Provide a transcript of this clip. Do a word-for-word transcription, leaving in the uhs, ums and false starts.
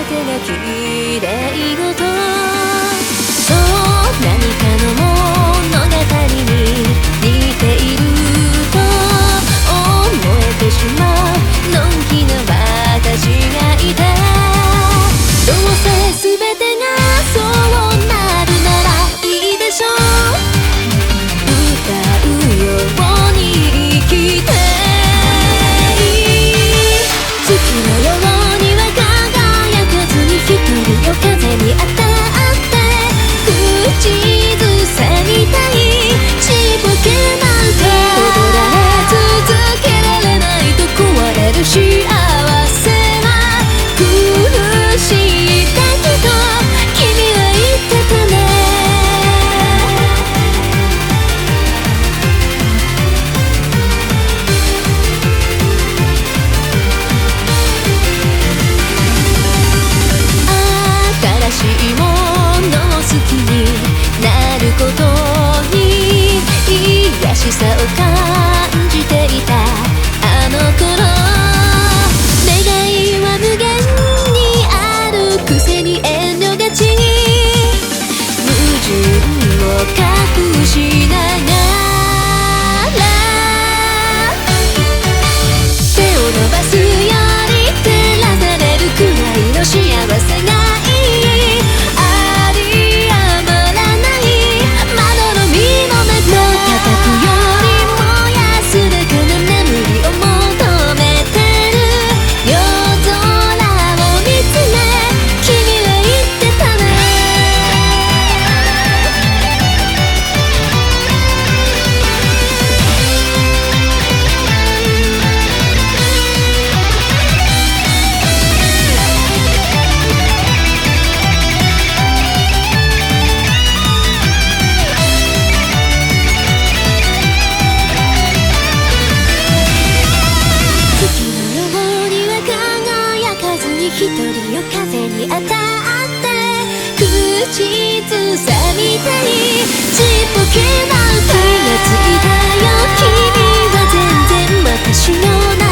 てが綺麗事そう何かの物語に似ていると思えてしまうのんきな私がいてどうせ全てがそうなるならいいでしょう歌うように生きて月のようには輝かずに一人よ風に当たって口ずさみたいちっぽけなんて踊られ続けられないと壊れる幸せは苦しいだけど君は言ってたね新しいものを好きになることに癒しさを感じていたあの頃願いは無限にあるくせに遠慮がち矛盾を隠しながら手を伸ばすより照らされるくらいの幸せが一人よ風に当たって口ずさみたいちっぽけな気がついたよ君は全然私の